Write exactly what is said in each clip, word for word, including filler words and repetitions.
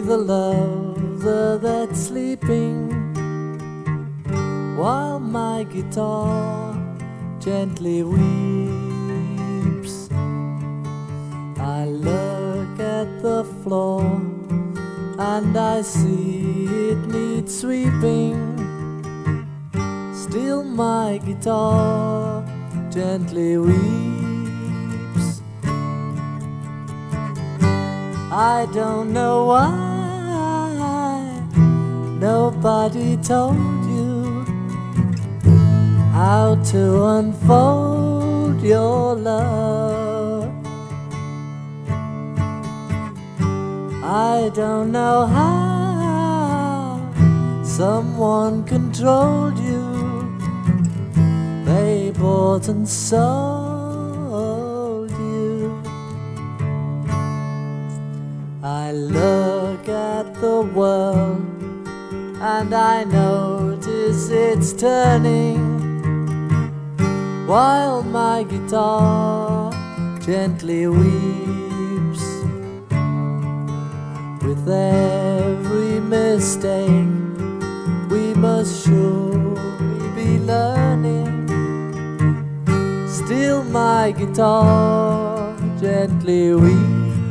with a lover that's sleeping, while my guitar gently weeps. I look at the floor and I see it needs sweeping. Still my guitar gently weeps. I don't know why nobody told you how to unfold your love. I don't know how someone controlled you. They bought and sold you. I look at the world and I notice it's turning, while my guitar gently weeps. With every mistake we must surely be learning. Still my guitar gently weeps.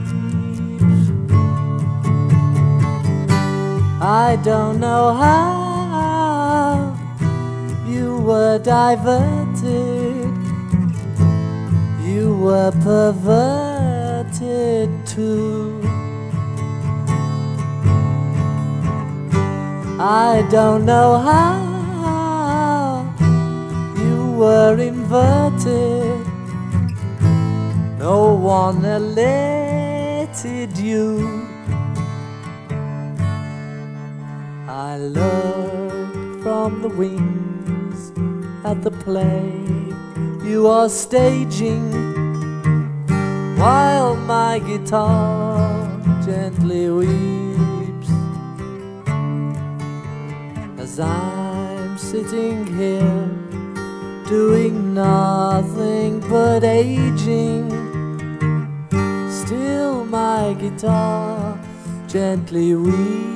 I don't know how you were diverted, you were perverted too. I don't know how you were inverted, no one elated you. I look from the wings at the play you are staging, while my guitar gently weeps. As I'm sitting here doing nothing but aging, still my guitar gently weeps.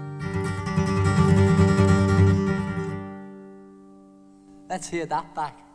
Let's hear that back.